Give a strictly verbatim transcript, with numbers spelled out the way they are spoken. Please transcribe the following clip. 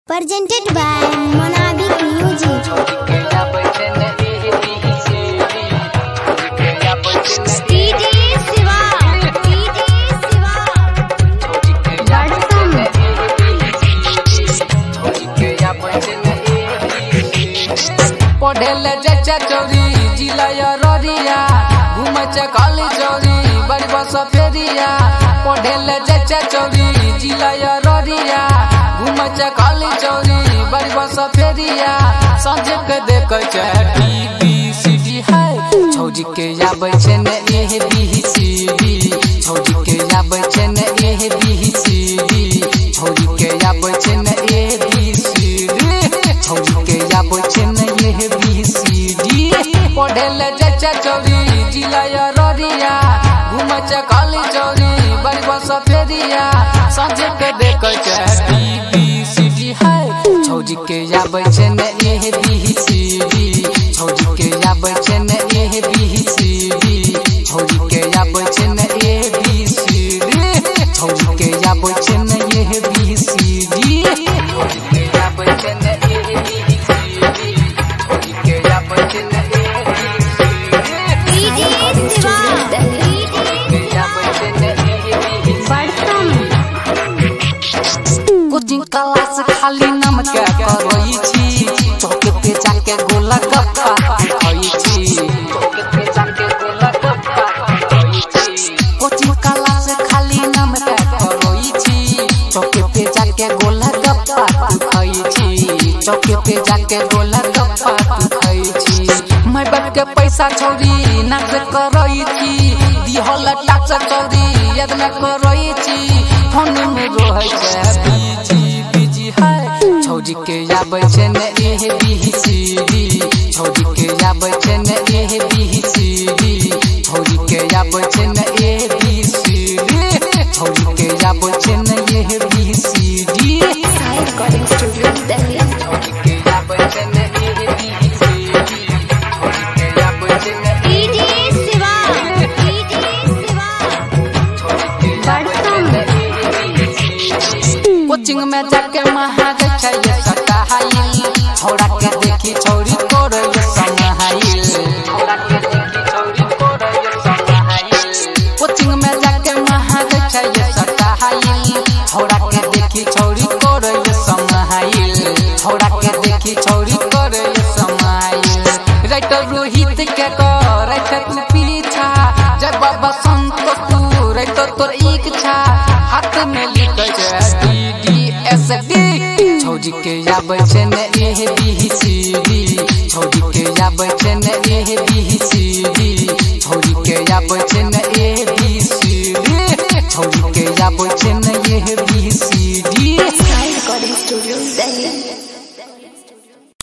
Presented by Monabic Music. D J Siva, D J Siva. पढ़ेले जच्चा चौरी जिला ररिया घूमे काली चौरी बड़ी बस फेरिया पढ़ेले जच्चा चौरी जिला ररिया घूमे काली चौरी बड़ी बस फेरिया संझ के देख टीवी सीडी है छौजी के आबै छै ने एह बी सी डी छौजी के आबै छै ने एह बी सी डी छौजी के आबै छै ने एह बी सी डी छौजी के आबै छै ने एह बी सी डी पढ़ेले जच्चा चौरी जिला ररिया घूमे काली चौरी बड़ी बस फेरिया संझ के देख टीवी सीडी है छौजी के आबै छै ने एह बी सी डी छौजी के आबै छै ने एह बी सी डी छौजी के आबै छै ने एह बी सी डी छौजी के आबै छै ने एह बी सी डी छौजी के आबै छै ने एह बी सी डी छौजी के आबै छै ने एह B C D D J Siva, D J के आबै छै ने एह बी कोचिंग क्लास खाली नाम के करई छी चौके पे जाके गोला गप्पा खाई छी चौके पे जाके गोला गप्पा खाई छी कोचिंग क्लास खाली नाम के करई छी चौके पे जाके गोला गप्पा खाई छी चौके पे जाके गोला गप्पा खाई छी मैं बाप के पैसा छौरी नाच करई छी दिहल टाच चौरी याद न करई छी फोन में रहै छै बीजी बीजी है छौजी के आबै छै ने एह बी सी डी छौजी के आबै छै ने एह बी सी डी छौजी के आबै छै ने एह बी सी डी छौजी के आबै छै ने एह B C D Sai Recording Studio, Delhi. छौजी के आबै छै ने एह बी सी डी छौजी के आबै छै ने D J Siva, D J Siva. Coaching में जाके महाग छै सटाइल छोड़ा के देखी छौरी करे संहाइल छोड़ा के देखी छौरी करे संहाइल कोचिंग में जाके महाग छै सटाइल छोड़ा के देखी छौरी करे संहाइल छोड़ा के देखी छौरी करे संहाइल राइटर रोहित के कर तू पीछा जब बाबा संतोष तू राइटर तोर इच्छा हाथ में लिखै छै डी डी एस डी छौजी के आबै छै ने एह बी सी डी छौजी के आबै छै ने एह बी सी डी छौजी के आबै छै ने एह बी सी डी छौजी के आबै छै ने एह B C D Sai Recording Studio, Delhi.